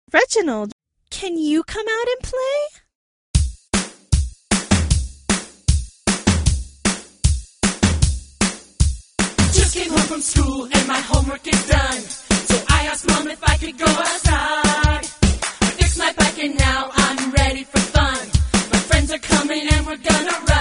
Reginald, can you come out and play? Just came home from school and my homework is done. So I asked Mom if I could go outside. I fixed my bike and now I'm ready for fun. My friends are coming and we're gonna ride.